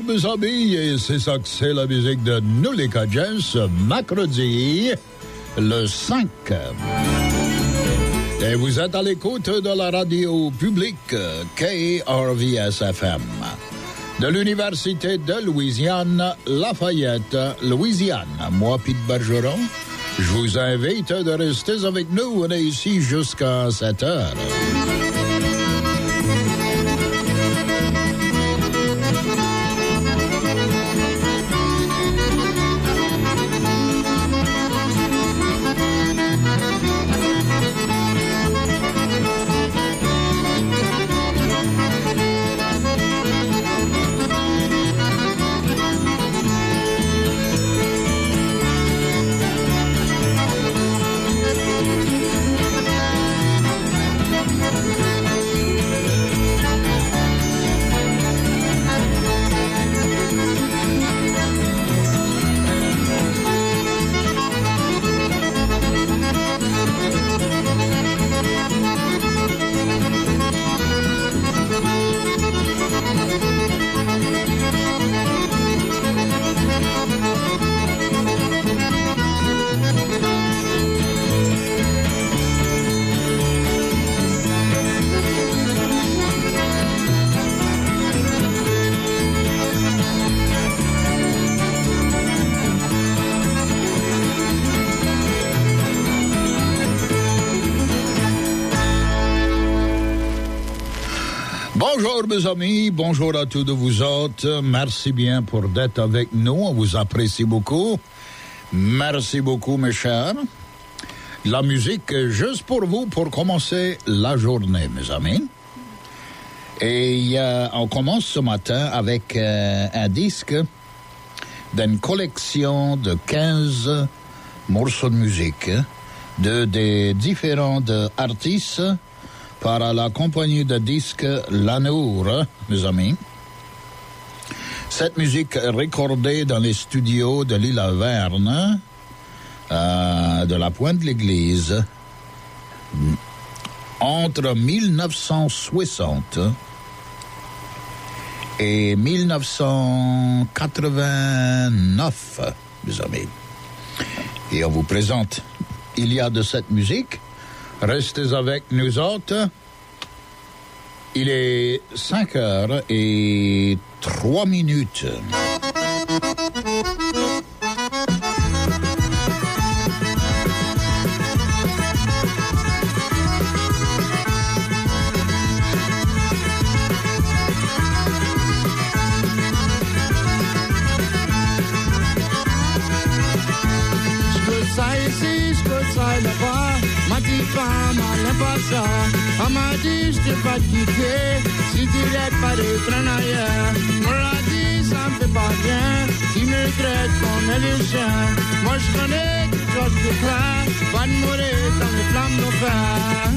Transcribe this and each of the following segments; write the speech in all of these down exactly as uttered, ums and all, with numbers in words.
mes amis, et c'est ça que c'est la musique de Nous les Cajuns, ce mercredi, le cinq. Et vous êtes à l'écoute de la radio publique K R V S F M, de l'Université de Louisiane, Lafayette, Louisiane. Moi, Pete Bergeron, je vous invite de rester avec nous. On est ici jusqu'à sept heures. Bonjour mes amis, bonjour à tous de vous autres. Merci bien pour d'être avec nous, on vous apprécie beaucoup. Merci beaucoup mes chers. La musique juste pour vous, pour commencer la journée mes amis. Et euh, on commence ce matin avec euh, un disque d'une collection de quinze morceaux de musique de des différents artistes par la compagnie de disques Lanour, mes amis. Cette musique est recordée dans les studios de l'île à Verne, euh, de la Pointe de l'Église, entre mille neuf cent soixante et mille neuf cent quatre-vingt-neuf, mes amis. Et on vous présente, il y a de cette musique. Restez avec nous autres. Il est cinq heures et trois minutes. On m'a dit je t'ai pas quitté si tu n'es pas de traîner ailleurs. On l'a dit ça me fait pas bien. Tu me regrettes qu'on est les chiens. Moi je connais quelque chose de clair. Pas de mourir dans les flammes d'enfer.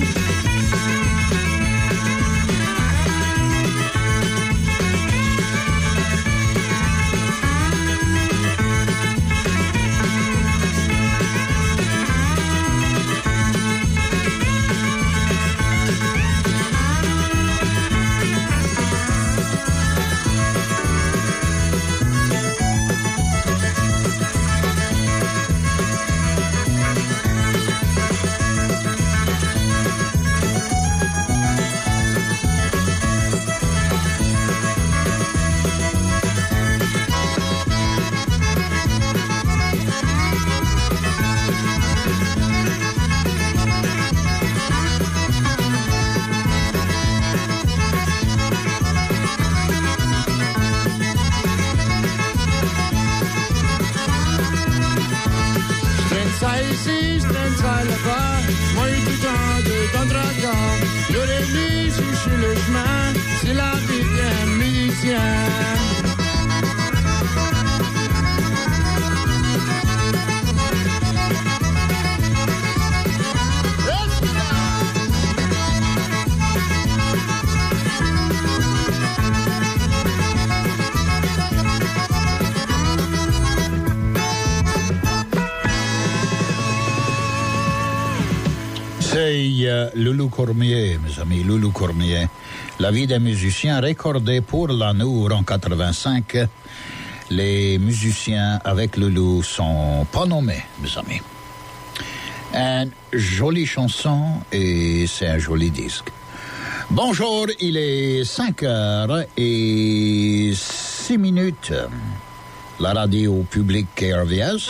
puis euh, Loulou Cormier, mes amis, Loulou Cormier. La vie des musiciens recordée pour l'Anour en quatre-vingt-cinq. Les musiciens avec Loulou sont pas nommés, mes amis. Une jolie chanson et c'est un joli disque. Bonjour, il est cinq heures et six minutes. La radio publique R V S.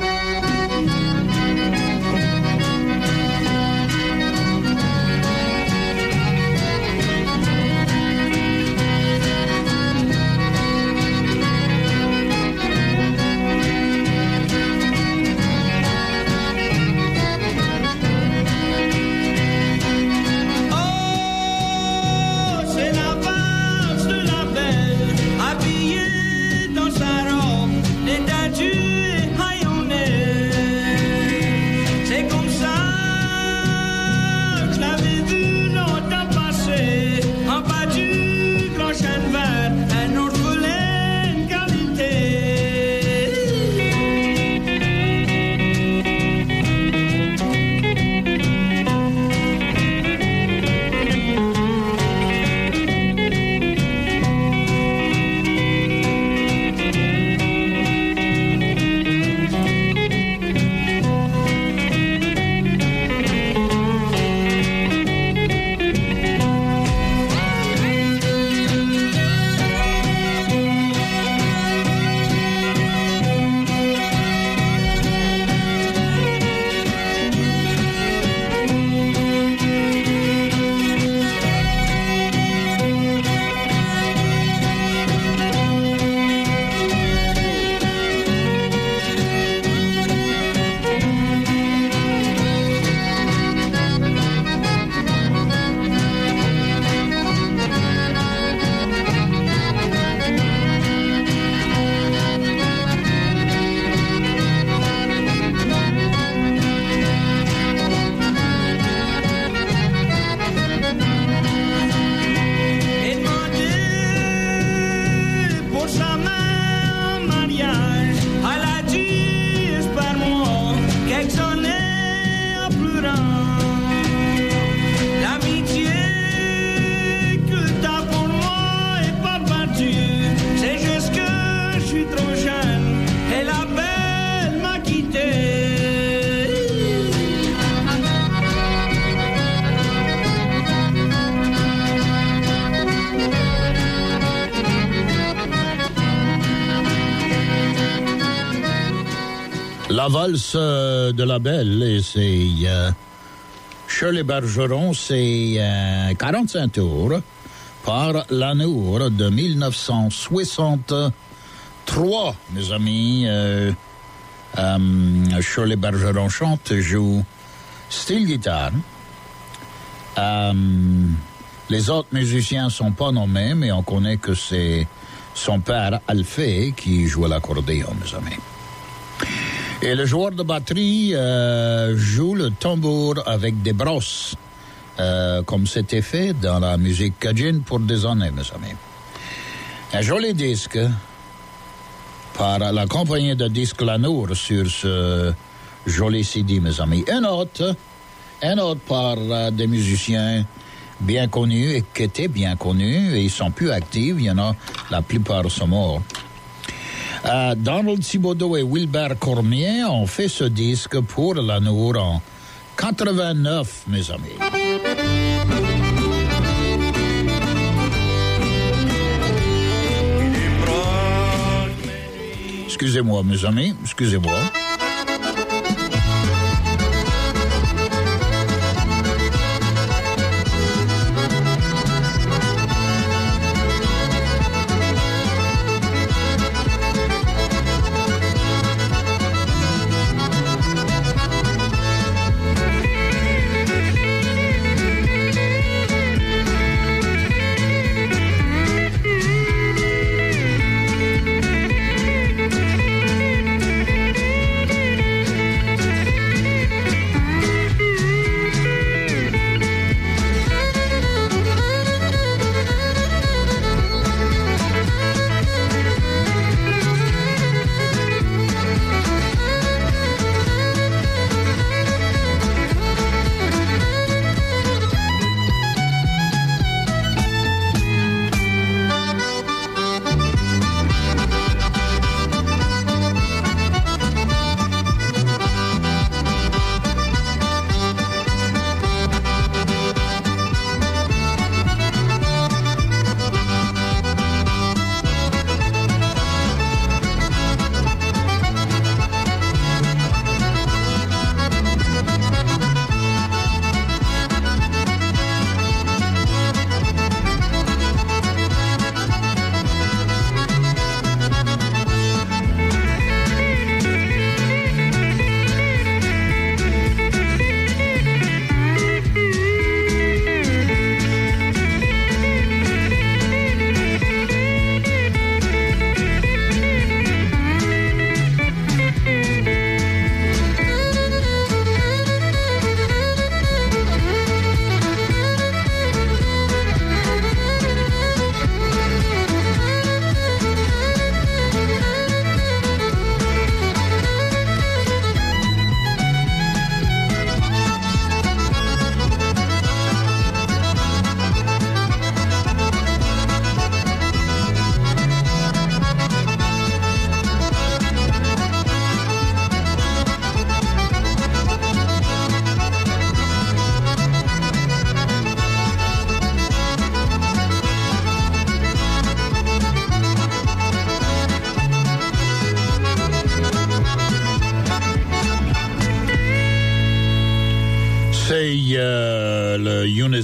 La valse de la Belle, et c'est euh, Shirley Bergeron, c'est euh, quarante-cinq tours par l'Anour de mille neuf cent soixante-trois, mes amis. Euh, euh, Shirley Bergeron chante, joue style guitare. Euh, les autres musiciens sont pas nommés, mais on connaît que c'est son père Alphée qui joue à l'accordéon, mes amis. Et le joueur de batterie euh, joue le tambour avec des brosses, euh, comme c'était fait dans la musique cajun pour des années, mes amis. Un joli disque par la compagnie de disques Lanour sur ce joli C D, mes amis. Un autre, un autre par euh, des musiciens bien connus et qui étaient bien connus, et ils sont plus actifs, il y en a, la plupart sont morts. Uh, Donald Thibodeau et Wilbert Cormier ont fait ce disque pour l'Anour en quatre-vingt-neuf, mes amis. Excusez-moi, mes amis, excusez-moi.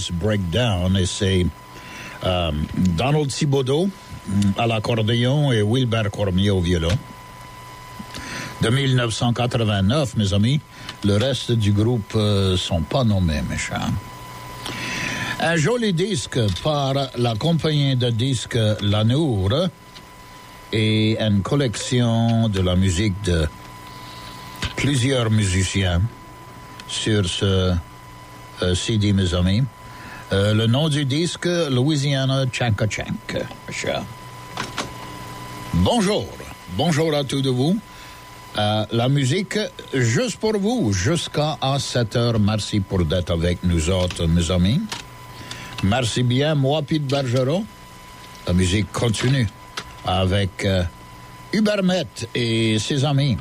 Nervous Breakdown, et c'est euh, Donald Thibodeau à l'accordéon et Wilbert Cormier au violon. De mille neuf cent quatre-vingt-neuf, mes amis, le reste du groupe euh, sont pas nommés, mes chers. Un joli disque par la compagnie de disques Lanour et une collection de la musique de plusieurs musiciens sur ce euh, C D, mes amis. Euh, le nom du disque, Louisiana Chanka Chank. Bonjour, bonjour à tous de vous. Euh, la musique, juste pour vous, jusqu'à sept heures. Merci pour d'être avec nous autres, mes amis. Merci bien, moi, Pete Bergeron. La musique continue avec euh, Hubert Met et ses amis.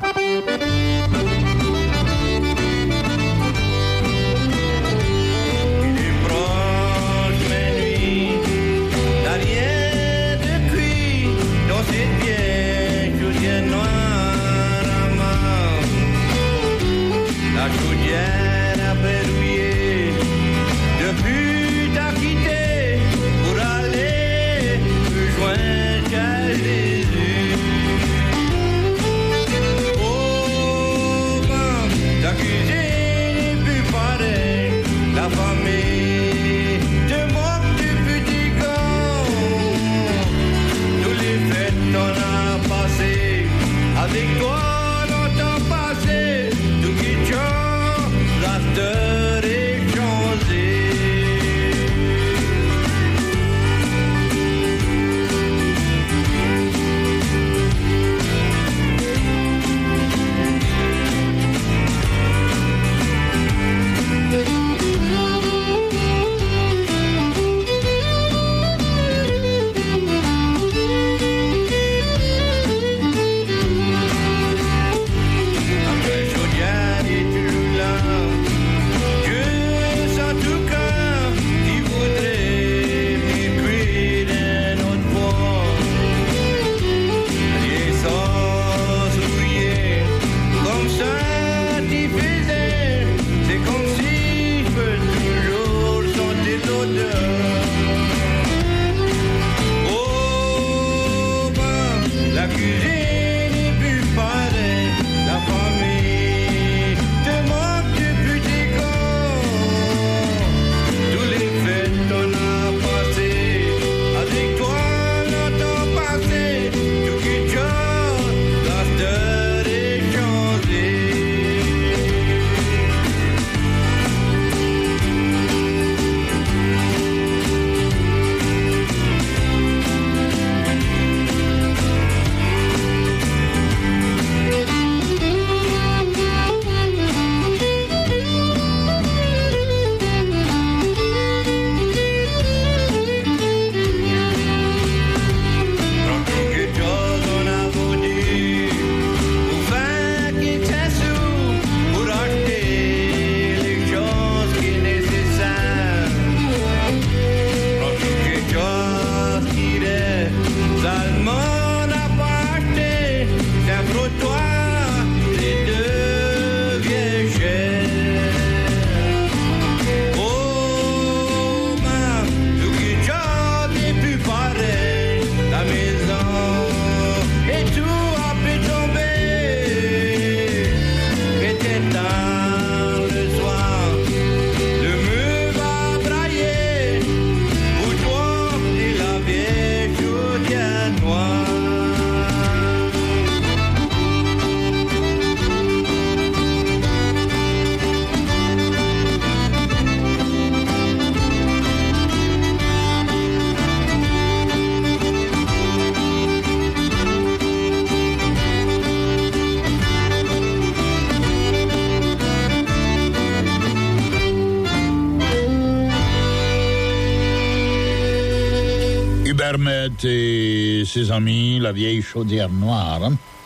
Et ses amis, la vieille chaudière noire,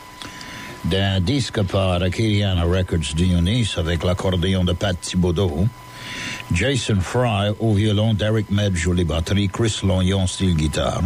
d'un disque par Acadiana Records de Eunice avec l'accordéon de Pat Thibodeau, Jason Fry au violon, Derek Medge aux batteries, Chris Longyon style guitare,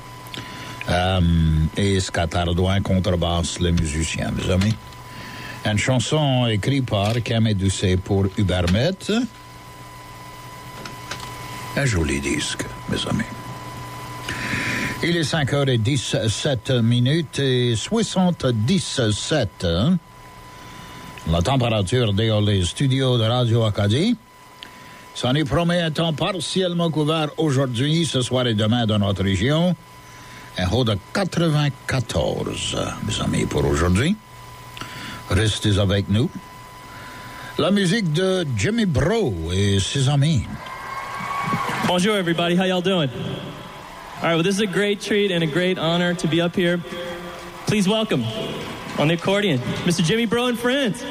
euh, et Scott Ardouin contrebasse, les musiciens, mes amis. Une chanson écrite par Camille Doucet pour Hubert Met. Un joli disque, mes amis. Il est cinq heures dix-sept minutes et soixante-dix-sept. Hein? La température dans les studios de Radio Acadie. Ça nous promet un temps partiellement couvert aujourd'hui, ce soir et demain dans notre région. Un haut de quatre-vingt-quatorze, mes amis, pour aujourd'hui. Restez avec nous. La musique de Jimmy Bro et ses amis. Bonjour, everybody. How y'all doing? All right, well, this is a great treat and a great honor to be up here. Please welcome, on the accordion, Mister Jimmy Bro and friends.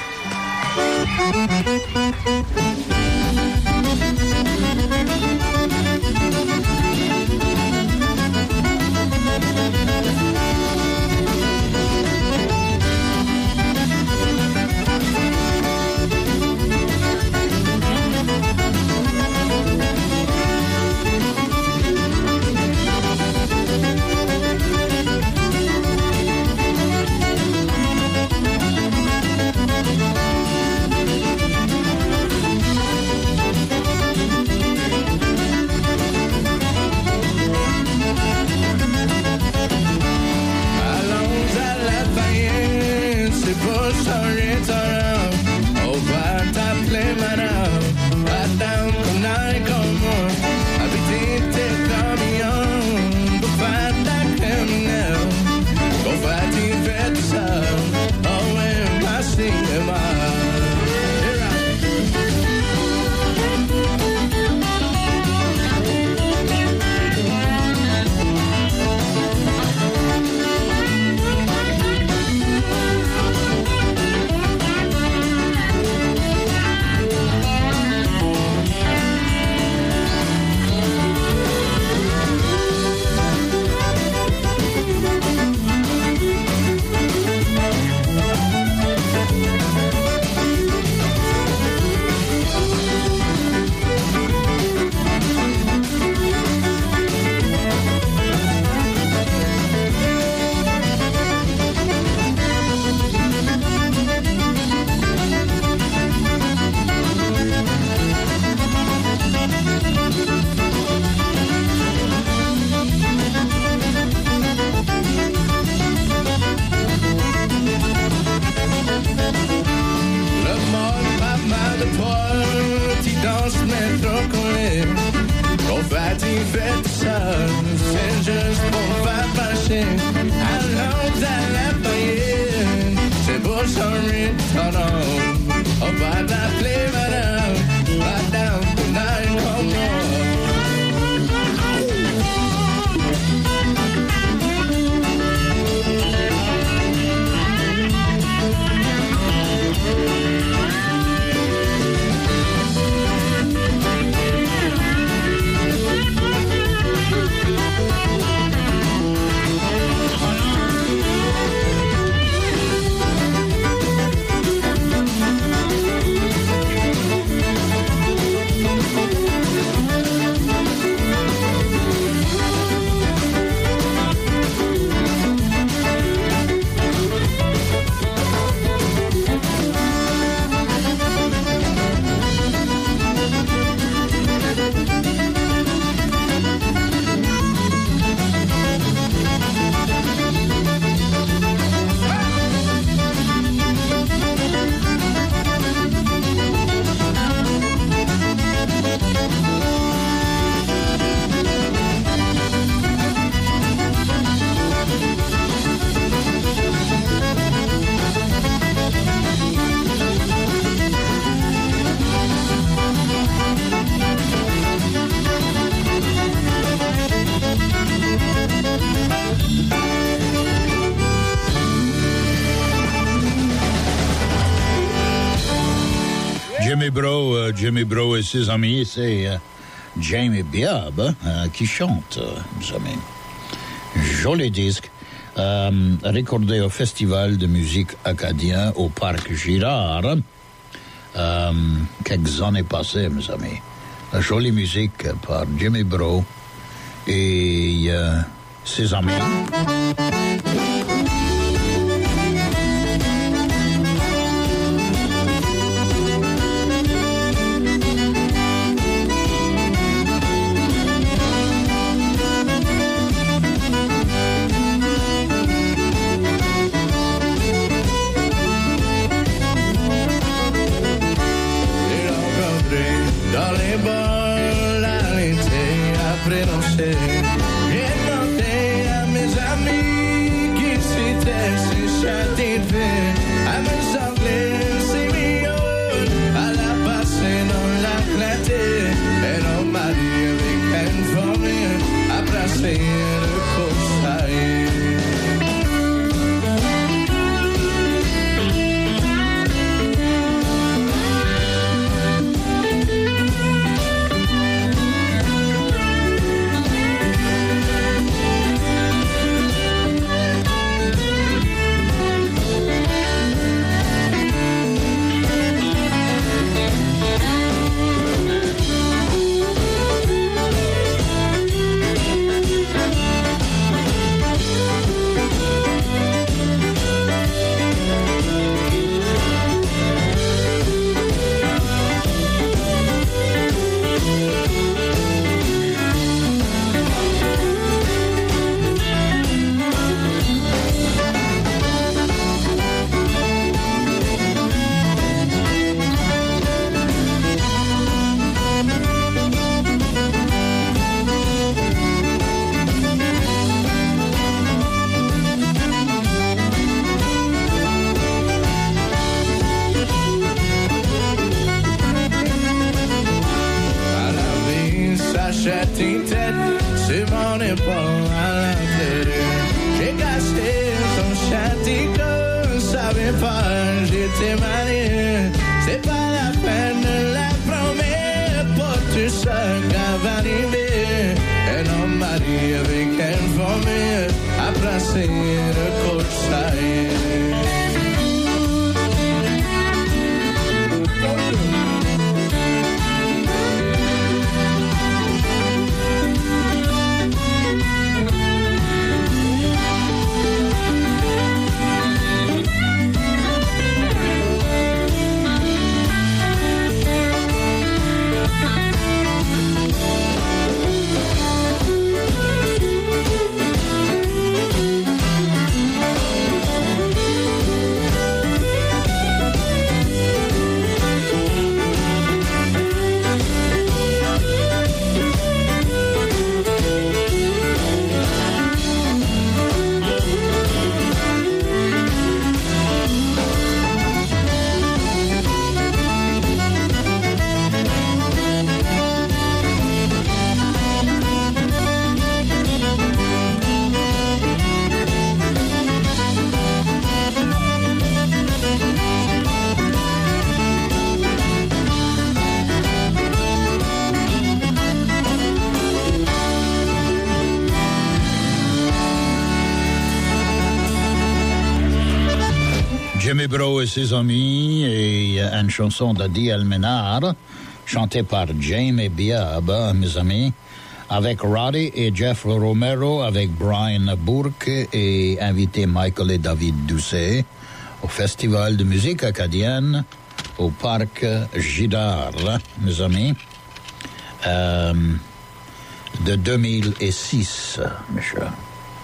Jimmy Bro, euh, Jimmy Bro et ses amis, c'est euh, Jamie Biab euh, qui chante, euh, mes amis. Joli disque, euh, recordé au Festival de musique acadien au Parc Girard, euh, quelques années passées, mes amis. La jolie musique par Jimmy Bro et euh, ses amis. achète une tête sur mon épaule à l'intérieur. J'ai caché son châtiment, savais pas, j'étais marié. C'est pas la peine de la promettre, pour tout ça qu'elle va arriver. Un homme marié avec une famille, à placer le coach-saille. Jimmy Bro et ses amis et une chanson de Di Almenar chantée par Jamie Biab, mes amis, avec Roddy et Jeff Romero, avec Brian Burke et invité Michael et David Doucet au Festival de musique acadienne au Parc Gidard, mes amis, euh, de deux mille six, mes chers.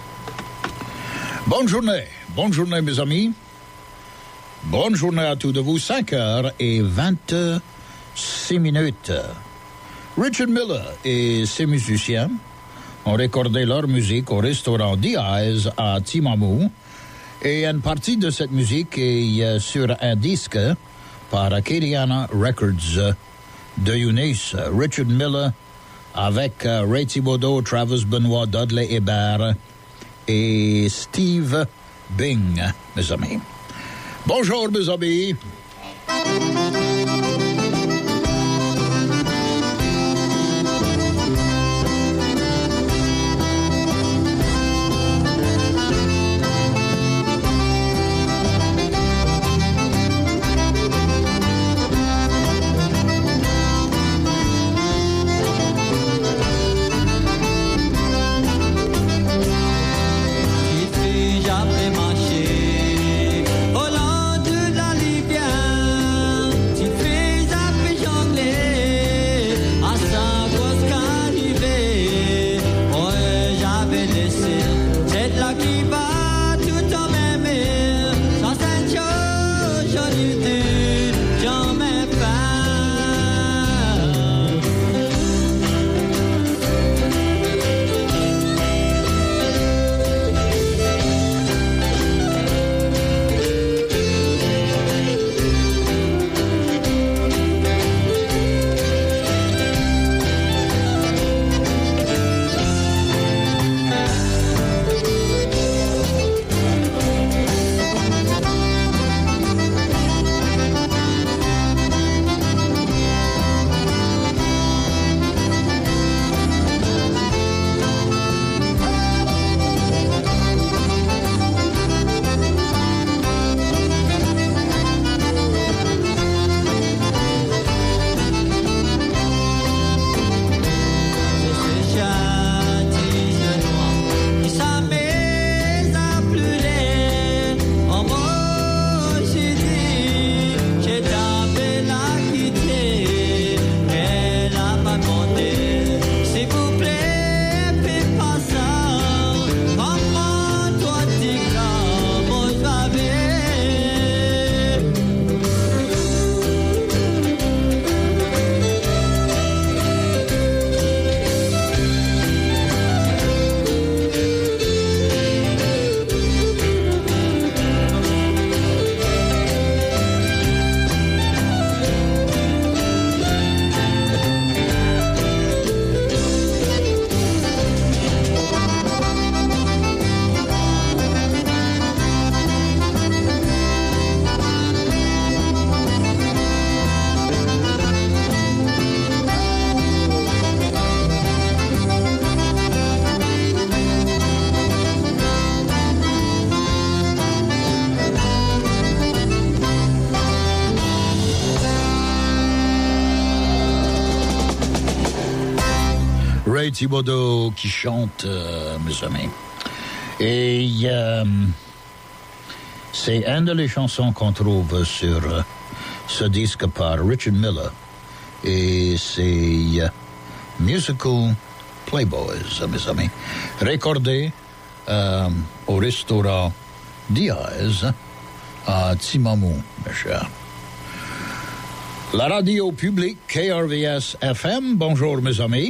Bonne journée, bonne journée, mes amis. Bonne journée à tous de vous, cinq heures et vingt-six minutes. Richard Miller et ses musiciens ont recordé leur musique au restaurant The Eyes à Timamu, et une partie de cette musique est sur un disque par Acadiana Records de Eunice. Richard Miller avec Ray Thibodeau, Travis Benoit, Dudley Hébert et Steve Bing, mes amis. Bonjour, mes amis. J'avais marché au long de la rivière. Ray Thibodeau qui chante, euh, mes amis. Et euh, c'est une des chansons qu'on trouve sur euh, ce disque par Richard Miller. Et c'est euh, Musical Playboys, mes amis. Recordé euh, au restaurant Diaz à Timamou, mes chers. La radio publique K R V S F M, bonjour mes amis.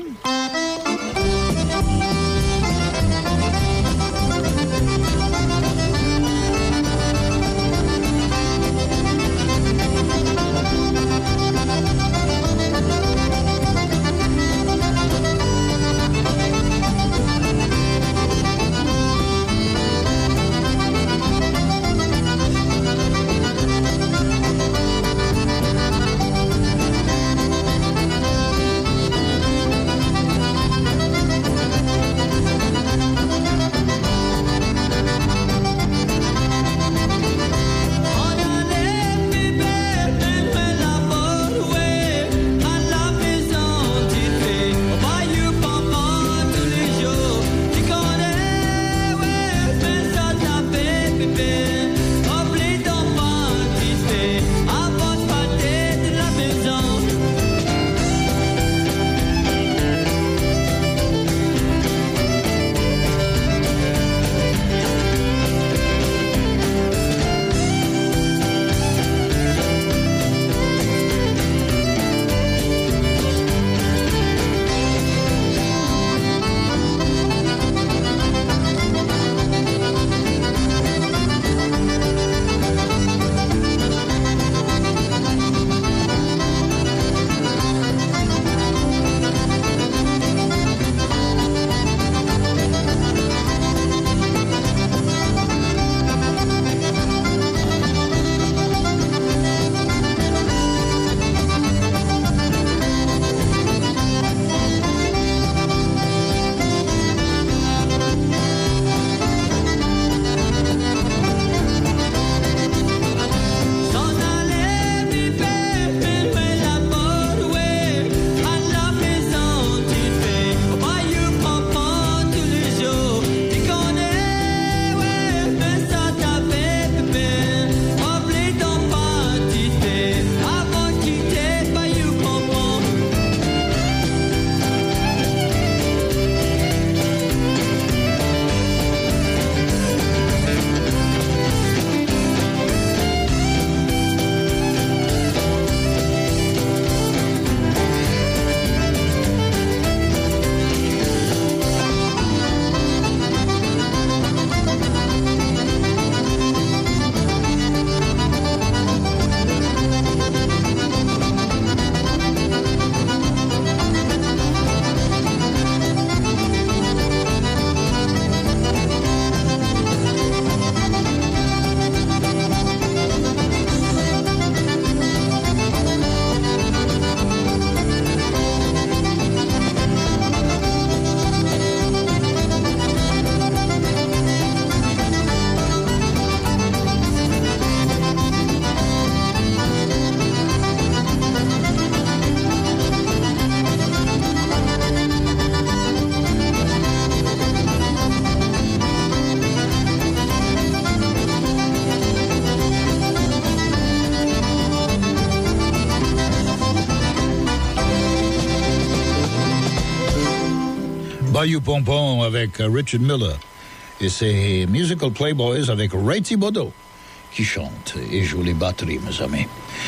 Bayou Pompon avec Richard Miller. Et c'est Musical Playboys avec Ray Thibodeau qui chante et joue les batteries, mes amis.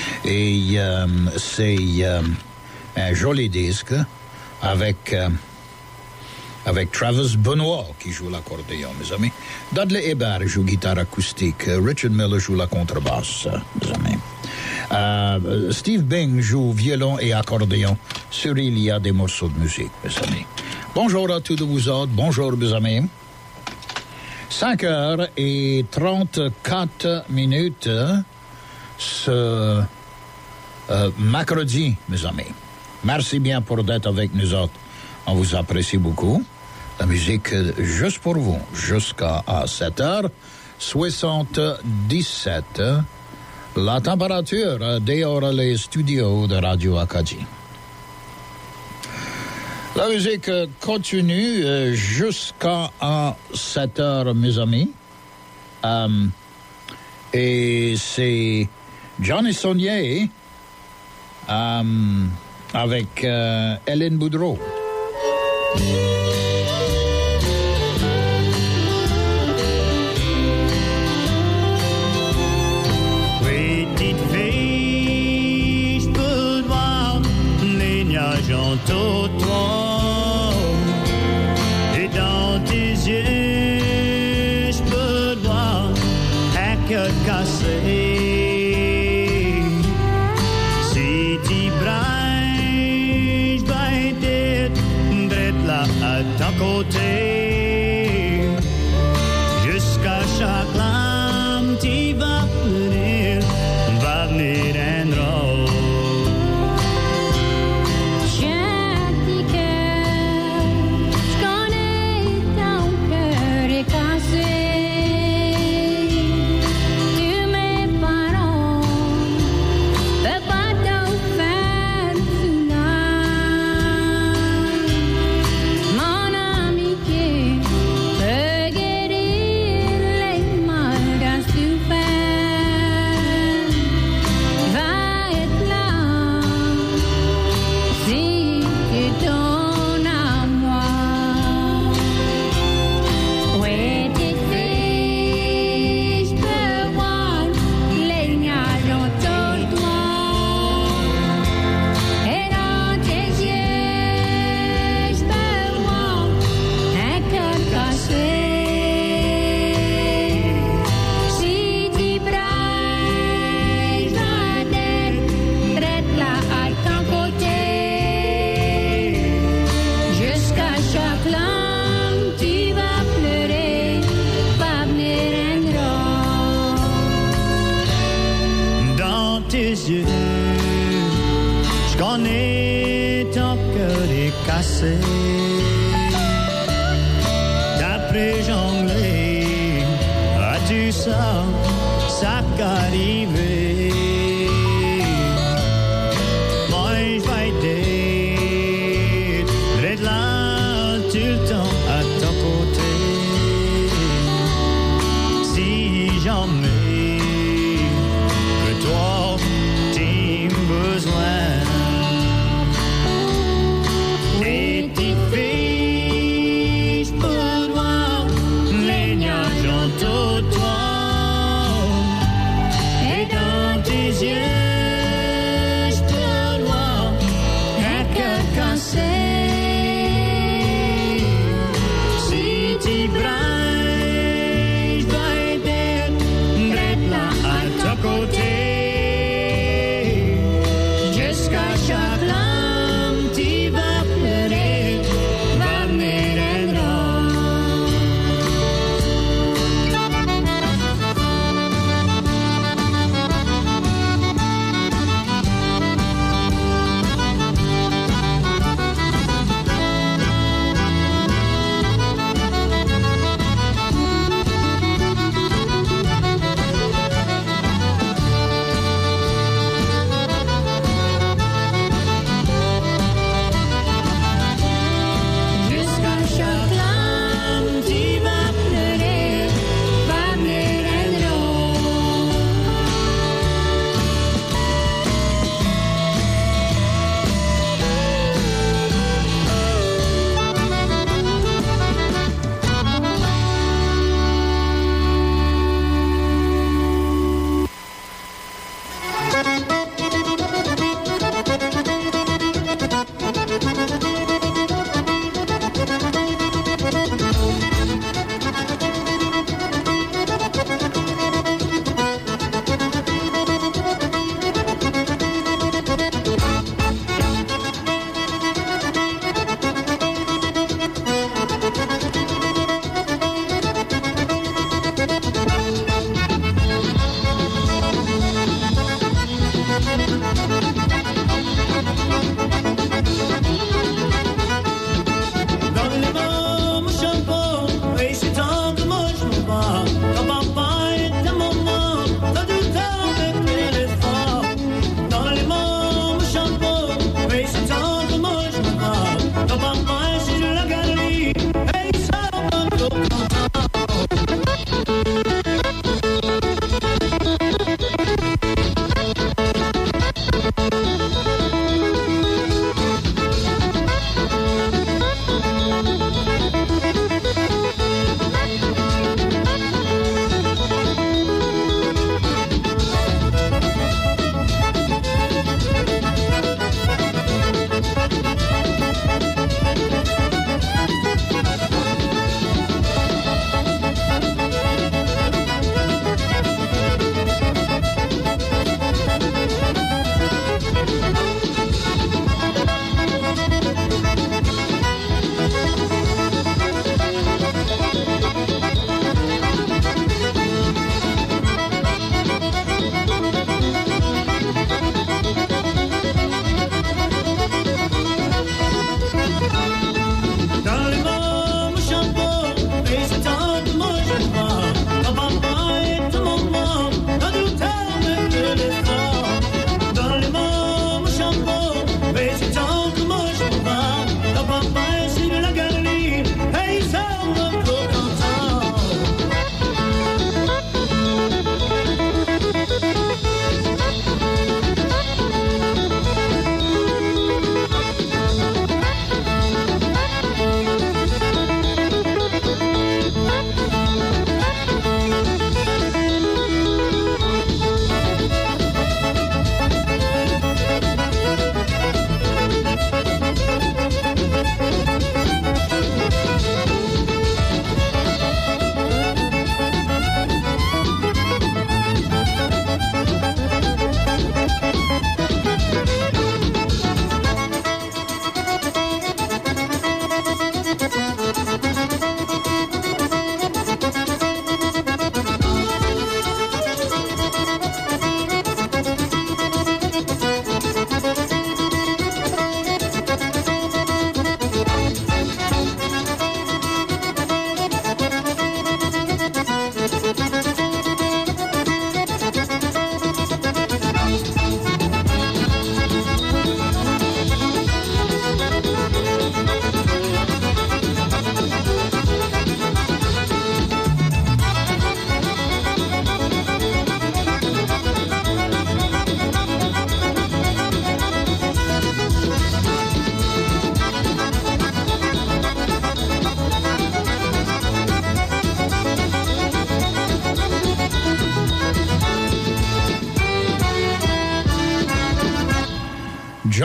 Et euh, c'est euh, un joli disque avec, euh, avec Travis Benoit qui joue l'accordéon, mes amis. Dudley Hebert joue guitare acoustique. Richard Miller joue la contrebasse, mes amis. Euh, Steve Bing joue violon et accordéon. Sur il y a des morceaux de musique, mes amis. Bonjour à tous vous autres. Bonjour, mes amis. cinq heures et trente-quatre minutes ce euh, mercredi, mes amis. Merci bien pour d'être avec nous autres. On vous apprécie beaucoup. La musique juste pour vous, jusqu'à sept heures soixante-dix-sept. La température dehors les studios de Radio Acadie. La musique continue euh, jusqu'à sept heures, mes amis. Euh, et c'est Johnny Saunier euh, avec euh, Hélène Boudreau. Petite fille, je peux voir les nuages en toi. Et dans tes yeux, je peux voir un cœur cassé. Si tu brailles, je vais être drette là à ton côté. Jusqu'à chaque lame, tu vas venir, va venir un rôle. D'après jongler, as-tu ça, ça qu'arriver? Moi je vais t'aider, reste là tout le temps à ton côté. Si jamais que toi t'as besoin.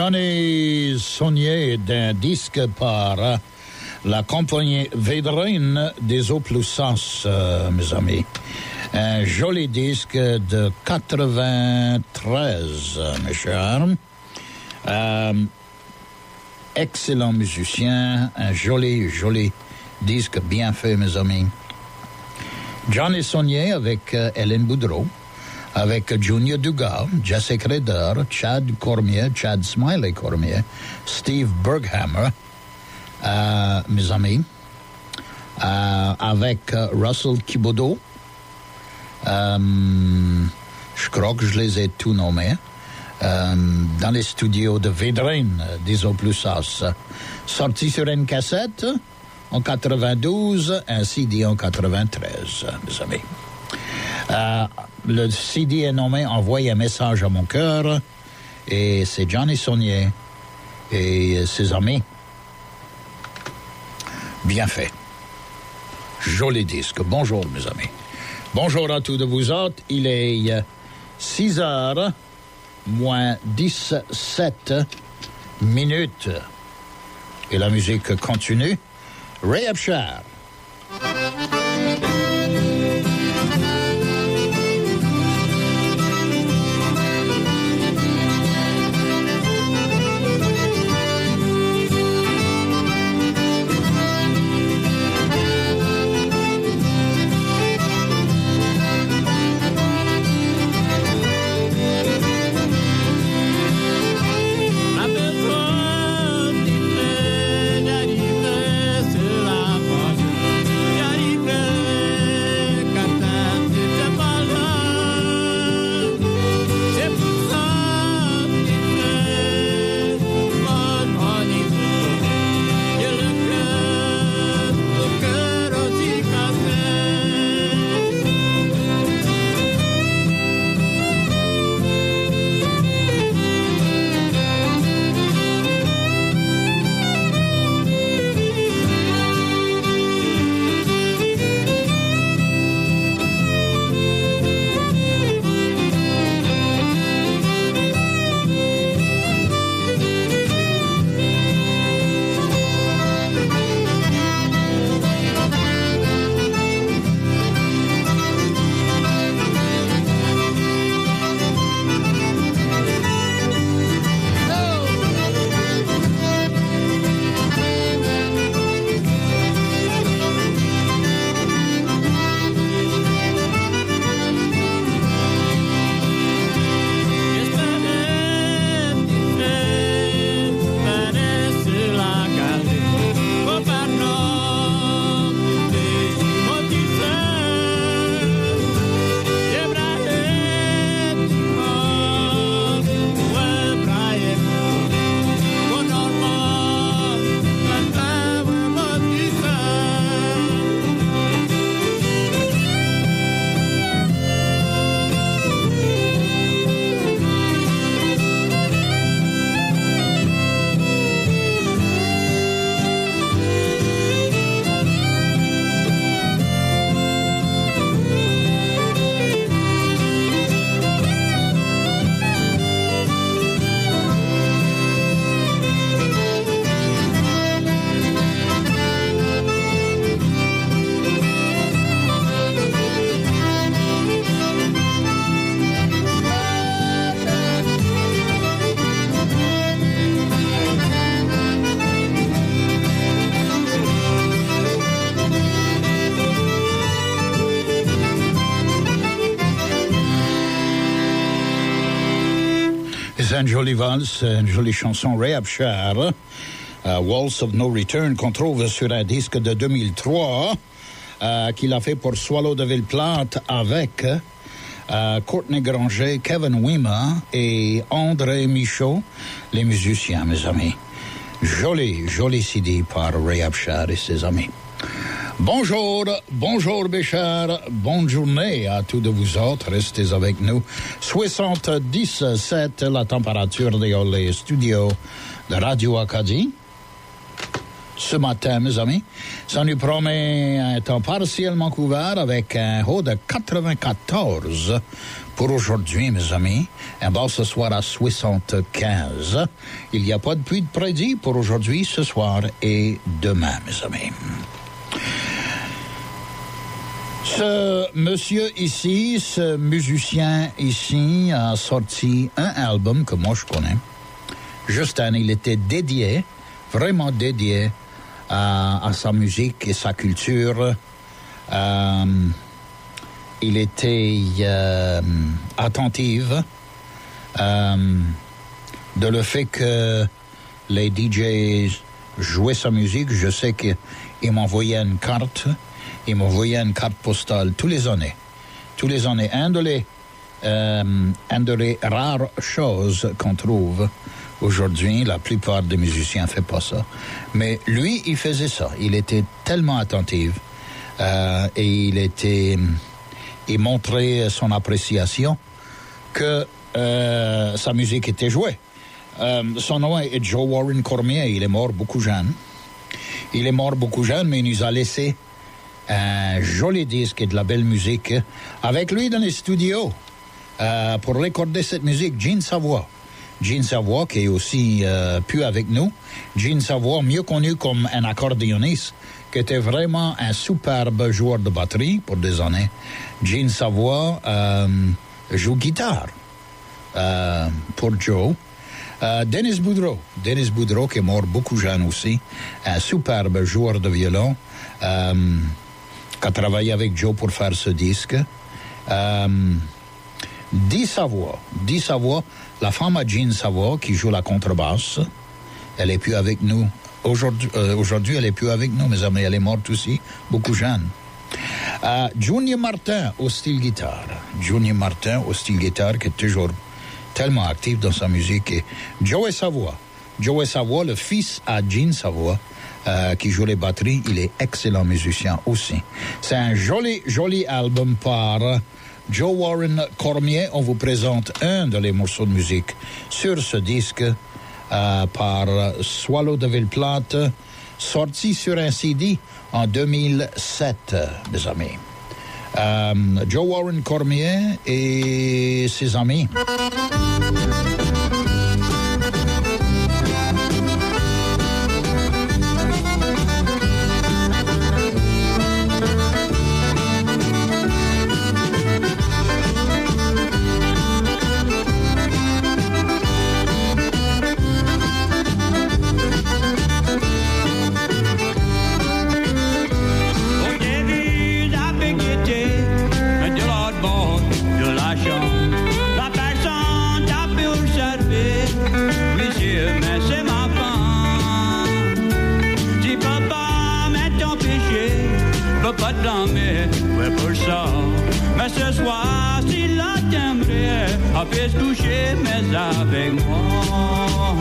Johnny Saunier d'un disque par euh, la compagnie Védrine des Oplusas, euh, mes amis. Un joli disque de quatre-vingt-treize, mes chers. Euh, excellent musicien, un joli, joli disque bien fait, mes amis. Johnny Saunier avec euh, Hélène Boudreau, avec Junior Dugas, Jessica Rader, Chad Cormier, Chad Smiley Cormier, Steve Berghammer, euh, mes amis, euh, avec euh, Russell Kibodo. Euh, je crois que je les ai tous nommés. Euh, dans les studios de Védrine, des Oplusas. Sorti sur une cassette en quatre-vingt-douze, un C D en quatre-vingt-treize, mes amis. Euh, le C D est nommé « Envoie un message à mon cœur » et c'est Johnny Saunier et ses amis. Bien fait. Joli disque. Bonjour, mes amis. Bonjour à tous de vous autres. Il est six heures moins dix-sept minutes. Et la musique continue. Ray Abshar. C'est une jolie valse, une jolie chanson, Ray Abshar, uh, Waltz of No Return, qu'on trouve sur un disque de deux mille trois, uh, qu'il a fait pour Swallow de Ville-Plate avec uh, Courtney Granger, Kevin Wimmer et André Michaud, les musiciens, mes amis. Joli, joli C D par Ray Abshar et ses amis. Bonjour, bonjour Béchard, bonne journée à tous de vous autres, restez avec nous. soixante-dix-sept, la température des studios de Radio Acadie. ce matin, mes amis. Ça nous promet un temps partiellement couvert avec un haut de quatre-vingt-quatorze pour aujourd'hui, mes amis. Un bas ce soir à soixante-quinze. Il n'y a pas de pluie de prédit pour aujourd'hui, ce soir et demain, mes amis. Ce monsieur ici, ce musicien ici, a sorti un album que moi je connais. Justin, il était dédié, vraiment dédié à, à sa musique et sa culture. Euh, il était euh, attentif euh, de le fait que les D Js jouaient sa musique. Je sais qu'il m'envoyait une carte. Il m'envoyait une carte postale tous les années. Tous les années. Un de les, euh, un de les rares choses qu'on trouve aujourd'hui. La plupart des musiciens ne font pas ça. Mais lui, il faisait ça. Il était tellement attentif. Euh, et il était... Il montrait son appréciation que euh, sa musique était jouée. Euh, son nom est Joe Warren Cormier. Il est mort beaucoup jeune. Il est mort beaucoup jeune, mais il nous a laissé un joli disque et de la belle musique avec lui dans les studios euh, pour recorder cette musique. Gene Savoy. Gene Savoy qui est aussi euh, plus avec nous. Gene Savoy, mieux connu comme un accordéoniste, qui était vraiment un superbe joueur de batterie pour des années. Gene Savoy euh, joue guitare euh, pour Joe. Euh, Dennis Boudreau. Dennis Boudreau qui est mort beaucoup jeune aussi. Un superbe joueur de violon. Euh, qui a travaillé avec Joe pour faire ce disque. Euh, Dee Savoy. Dee Savoy, la femme à Gene Savoy qui joue la contrebasse. Elle est plus avec nous. Aujourd'hui, euh, aujourd'hui, elle est plus avec nous, mes amis. Elle est morte aussi, beaucoup jeune. Euh, Junior Martin au style guitare. Junior Martin au style guitare qui est toujours tellement actif dans sa musique. Et Joey Savoy. Joey Savoy, le fils à Gene Savoy, Euh, qui joue les batteries, il est excellent musicien aussi. C'est un joli, joli album par Joe Warren Cormier. On vous présente un de les morceaux de musique sur ce disque euh, par Swallow de Villeplate, sorti sur un C D en deux mille sept, mes amis. Euh, Joe Warren Cormier et ses amis. Pas dormir, ouais pour ça. Mais ce soir, si la t'aimerais, on peut se coucher, mais avec moi.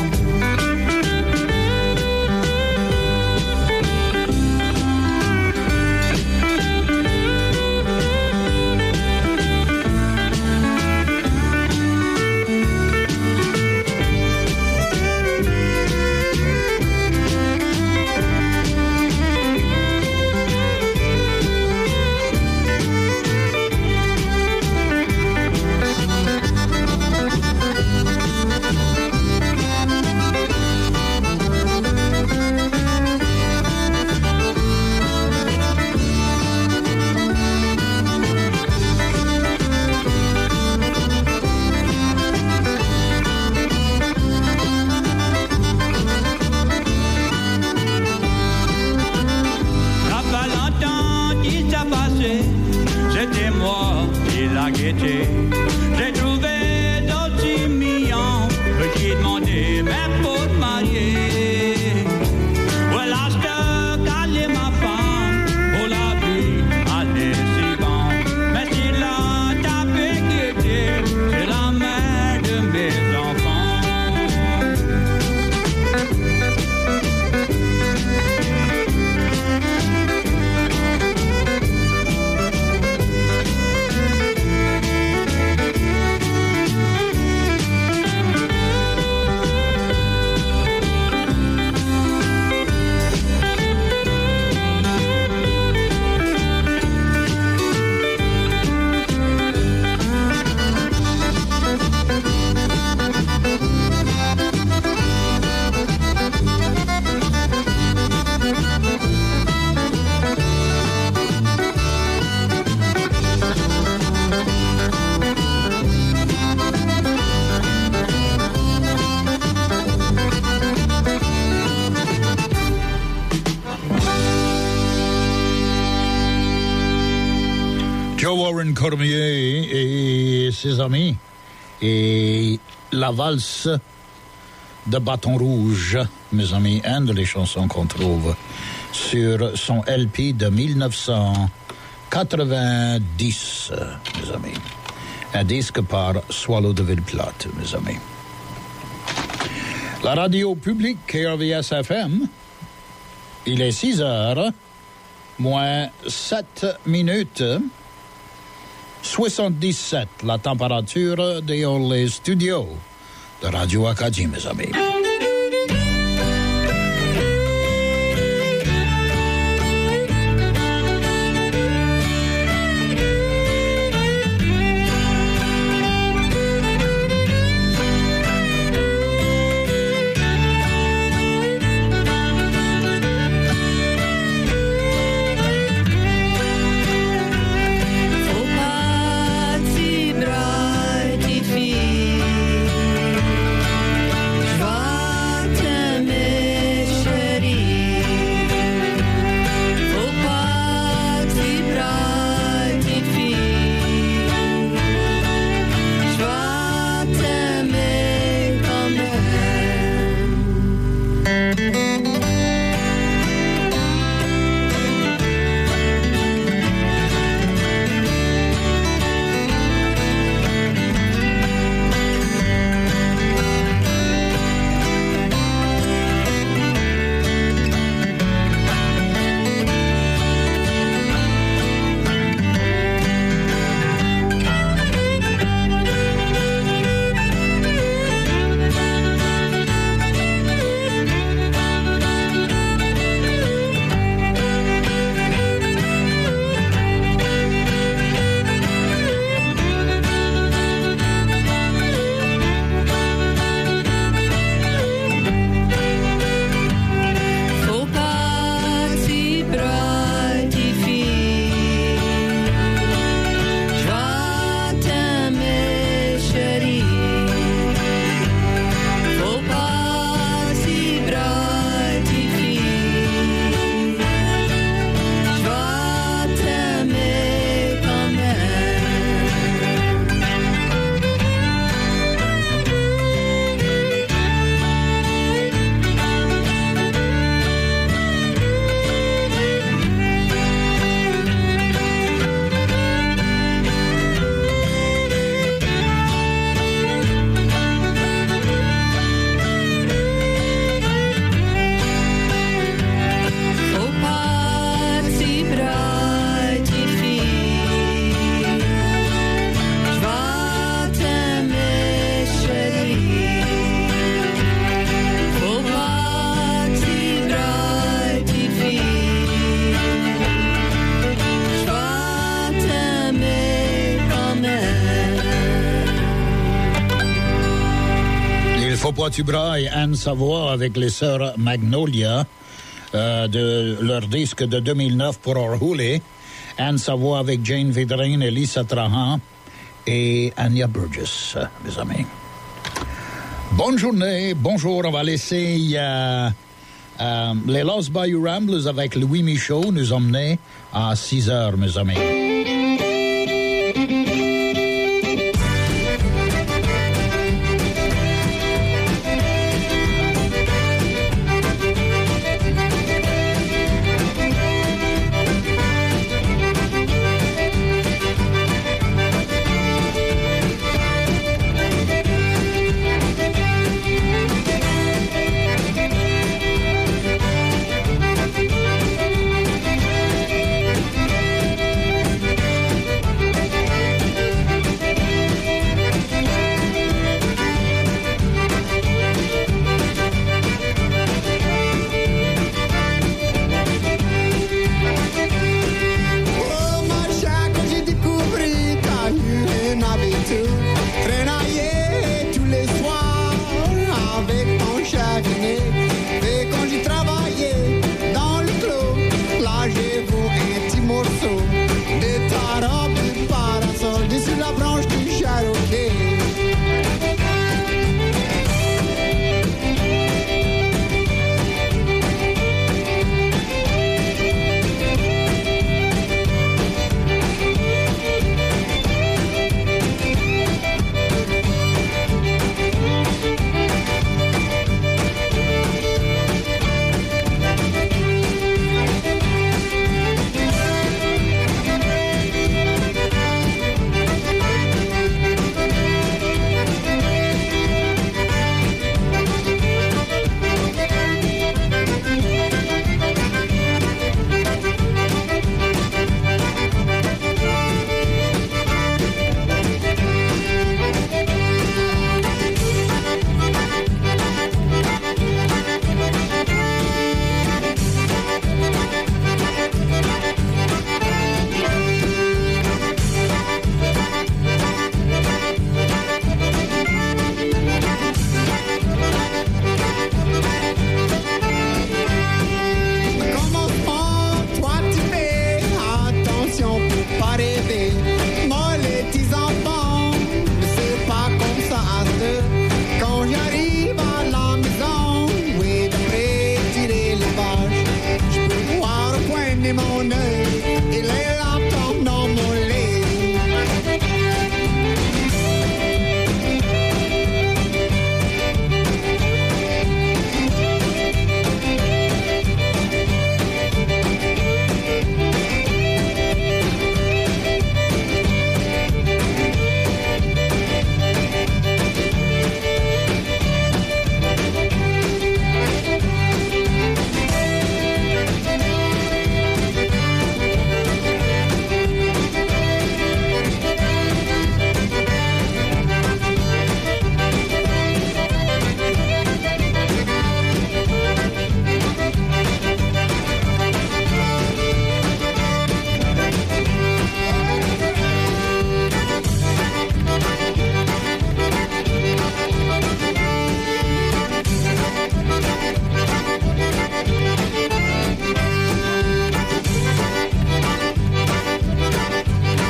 J'ai trouvé d'autres millions que j'ai demandé même pour marier. Voilà ce que calait ma femme pour la vie, allez si bon. Mais si là t'as péquité, c'est la mère de mes enfants. Warren Cormier et ses amis et la valse de Bâton Rouge, mes amis, une des chansons qu'on trouve sur son L P de mille neuf cent quatre-vingt-dix, mes amis. Un disque par Swallow de Villeplate, mes amis. La radio publique K R V S F M, il est six heures, moins sept minutes, soixante-dix-sept, la température dans les studios de Radio Acadie, mes amis. Tu brailles Anne Savoie avec les sœurs Magnolia euh, de leur disque de deux mille neuf pour Orhuli. Anne Savoie avec Jane Vidrine et Lisa Trahan et Anya Burgess, mes amis. Bonne journée, bonjour. On va laisser euh, euh, les Lost Bayou Ramblers avec Louis Michaud nous emmener à six heures, mes amis. mon œil, il est là.